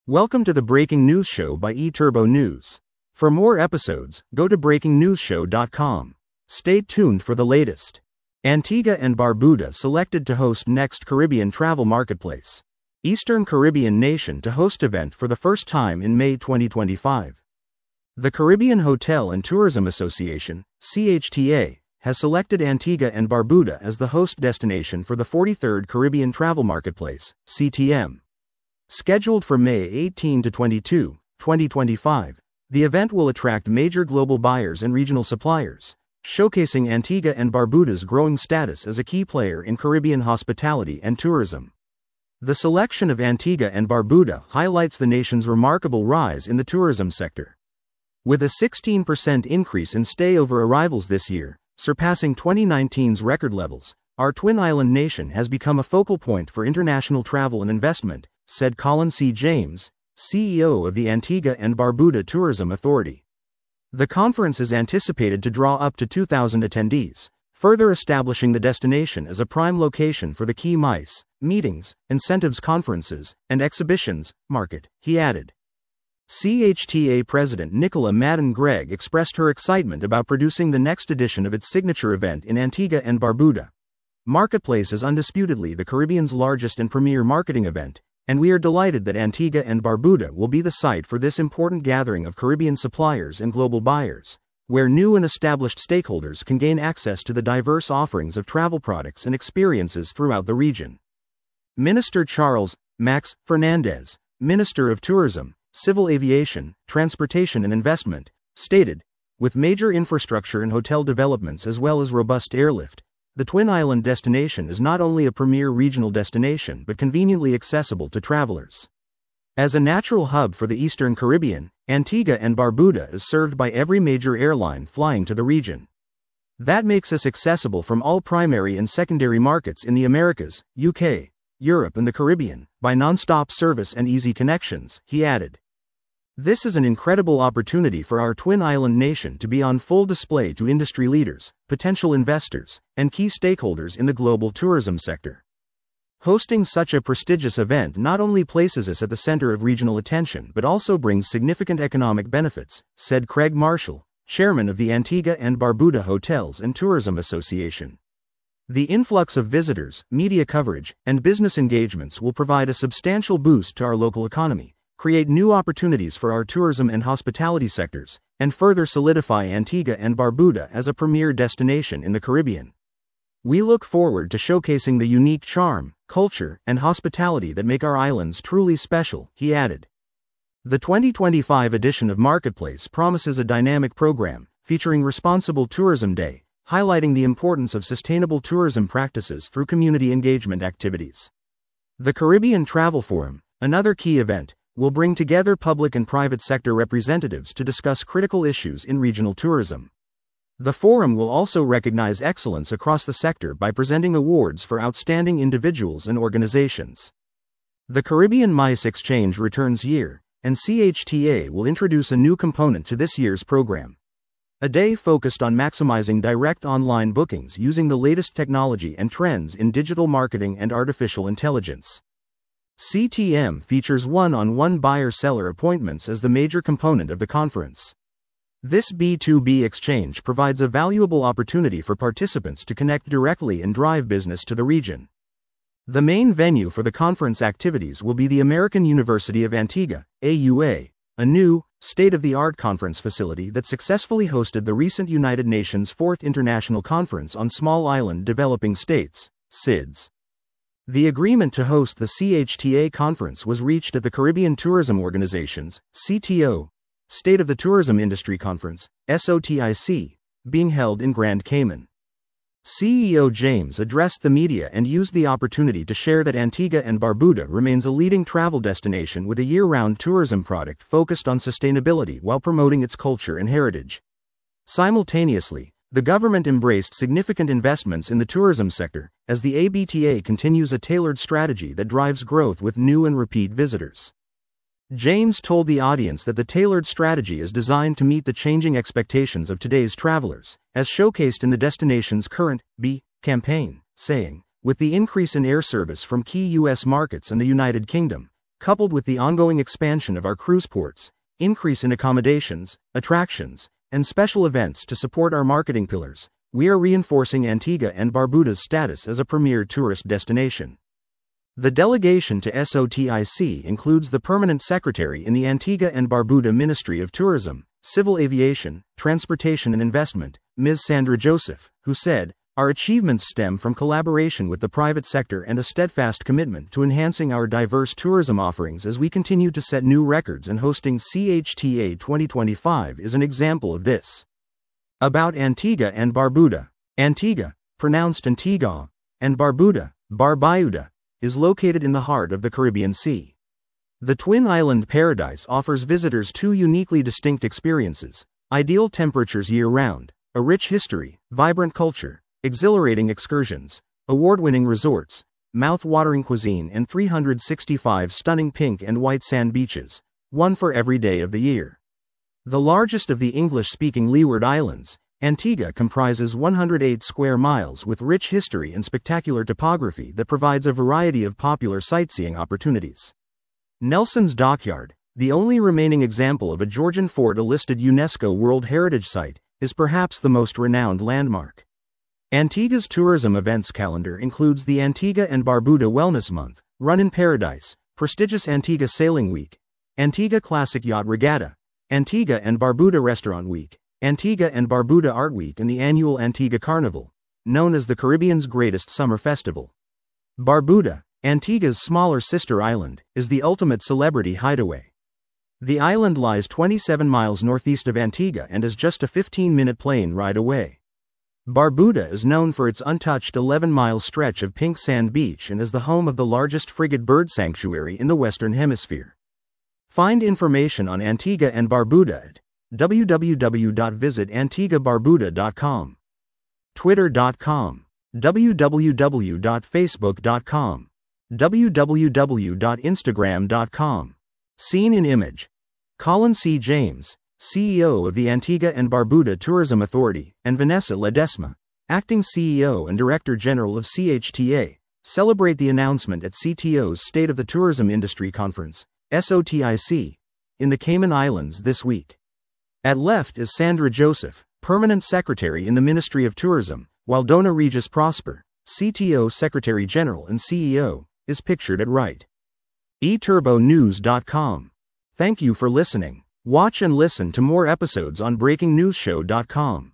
Welcome to the Breaking News Show by eTurbo News. For more episodes, go to breakingnewsshow.com. Stay tuned for the latest. Antigua and Barbuda selected to host next Caribbean travel marketplace. Eastern Caribbean nation to host event for the first time in May 2025. The Caribbean Hotel and Tourism Association, CHTA, has selected Antigua and Barbuda as the host destination for the 43rd Caribbean Travel Marketplace, CTM. Scheduled for May 18 to 22, 2025, the event will attract major global buyers and regional suppliers, showcasing Antigua and Barbuda's growing status as a key player in Caribbean hospitality and tourism. The selection of Antigua and Barbuda highlights the nation's remarkable rise in the tourism sector. With a 16% increase in stay-over arrivals this year, surpassing 2019's record levels, our Twin Island nation has become a focal point for international travel and investment, said Colin C. James, CEO of the Antigua and Barbuda Tourism Authority. The conference is anticipated to draw up to 2,000 attendees, further establishing the destination as a prime location for the key MICE, meetings, incentives conferences, and exhibitions, market, he added. CHTA President Nicola Madden Gregg expressed her excitement about producing the next edition of its signature event in Antigua and Barbuda. Marketplace is undisputedly the Caribbean's largest and premier marketing event, and we are delighted that Antigua and Barbuda will be the site for this important gathering of Caribbean suppliers and global buyers, where new and established stakeholders can gain access to the diverse offerings of travel products and experiences throughout the region. Minister Charles Max Fernandez, Minister of Tourism, Civil Aviation, Transportation and Investment, stated, with major infrastructure and hotel developments as well as robust airlift, the Twin Island destination is not only a premier regional destination but conveniently accessible to travelers. As a natural hub for the Eastern Caribbean, Antigua and Barbuda is served by every major airline flying to the region. That makes us accessible from all primary and secondary markets in the Americas, UK, Europe and the Caribbean, by non-stop service and easy connections, he added. This is an incredible opportunity for our Twin Island nation to be on full display to industry leaders, potential investors, and key stakeholders in the global tourism sector. Hosting such a prestigious event not only places us at the center of regional attention but also brings significant economic benefits, said Craig Marshall, chairman of the Antigua and Barbuda Hotels and Tourism Association. The influx of visitors, media coverage, and business engagements will provide a substantial boost to our local economy, create new opportunities for our tourism and hospitality sectors, and further solidify Antigua and Barbuda as a premier destination in the Caribbean. We look forward to showcasing the unique charm, culture, and hospitality that make our islands truly special, he added. The 2025 edition of Marketplace promises a dynamic program, featuring Responsible Tourism Day, highlighting the importance of sustainable tourism practices through community engagement activities. The Caribbean Travel Forum, another key event, will bring together public and private sector representatives to discuss critical issues in regional tourism. The forum will also recognize excellence across the sector by presenting awards for outstanding individuals and organizations. The Caribbean MICE Exchange returns year, and CHTA will introduce a new component to this year's program. A day focused on maximizing direct online bookings using the latest technology and trends in digital marketing and artificial intelligence. CTM features one-on-one buyer-seller appointments as the major component of the conference. This B2B exchange provides a valuable opportunity for participants to connect directly and drive business to the region. The main venue for the conference activities will be the American University of Antigua, AUA, a new, state-of-the-art conference facility that successfully hosted the recent United Nations Fourth International Conference on Small Island Developing States, SIDS. The agreement to host the CHTA conference was reached at the Caribbean Tourism Organization's, CTO, State of the Tourism Industry Conference, SOTIC, being held in Grand Cayman. CEO James addressed the media and used the opportunity to share that Antigua and Barbuda remains a leading travel destination with a year-round tourism product focused on sustainability while promoting its culture and heritage. Simultaneously, the government embraced significant investments in the tourism sector, as the ABTA continues a tailored strategy that drives growth with new and repeat visitors. James told the audience that the tailored strategy is designed to meet the changing expectations of today's travelers, as showcased in the destination's current B campaign, saying, with the increase in air service from key U.S. markets and the United Kingdom, coupled with the ongoing expansion of our cruise ports, increase in accommodations, attractions, and special events to support our marketing pillars, we are reinforcing Antigua and Barbuda's status as a premier tourist destination. The delegation to SOTIC includes the Permanent Secretary in the Antigua and Barbuda Ministry of Tourism, Civil Aviation, Transportation and Investment, Ms. Sandra Joseph, who said, "Our achievements stem from collaboration with the private sector and a steadfast commitment to enhancing our diverse tourism offerings as we continue to set new records, and hosting CHTA 2025 is an example of this." About Antigua and Barbuda. Antigua, pronounced Antigua, and Barbuda, Barbuda, is located in the heart of the Caribbean Sea. The twin island paradise offers visitors two uniquely distinct experiences: ideal temperatures year-round, a rich history, vibrant culture, exhilarating excursions, award-winning resorts, mouth-watering cuisine, and 365 stunning pink and white sand beaches, one for every day of the year. The largest of the English-speaking Leeward Islands, Antigua comprises 108 square miles with rich history and spectacular topography that provides a variety of popular sightseeing opportunities. Nelson's Dockyard, the only remaining example of a Georgian fort, a listed UNESCO World Heritage Site, is perhaps the most renowned landmark. Antigua's tourism events calendar includes the Antigua and Barbuda Wellness Month, Run in Paradise, prestigious Antigua Sailing Week, Antigua Classic Yacht Regatta, Antigua and Barbuda Restaurant Week, Antigua and Barbuda Art Week, and the annual Antigua Carnival, known as the Caribbean's greatest summer festival. Barbuda, Antigua's smaller sister island, is the ultimate celebrity hideaway. The island lies 27 miles northeast of Antigua and is just a 15-minute plane ride away. Barbuda is known for its untouched 11-mile stretch of pink sand beach and is the home of the largest frigate bird sanctuary in the Western Hemisphere. Find information on Antigua and Barbuda at www.visitantiguabarbuda.com, twitter.com, www.facebook.com, www.instagram.com. Seen in image. Colin C. James, CEO of the Antigua and Barbuda Tourism Authority, and Vanessa Ledesma, Acting CEO and Director General of CHTA, celebrate the announcement at CTO's State of the Tourism Industry Conference, SOTIC, in the Cayman Islands this week. At left is Sandra Joseph, Permanent Secretary in the Ministry of Tourism, while Dona Regis Prosper, CTO Secretary General and CEO, is pictured at right. eTurboNews.com. Thank you for listening. Watch and listen to more episodes on BreakingNewsShow.com.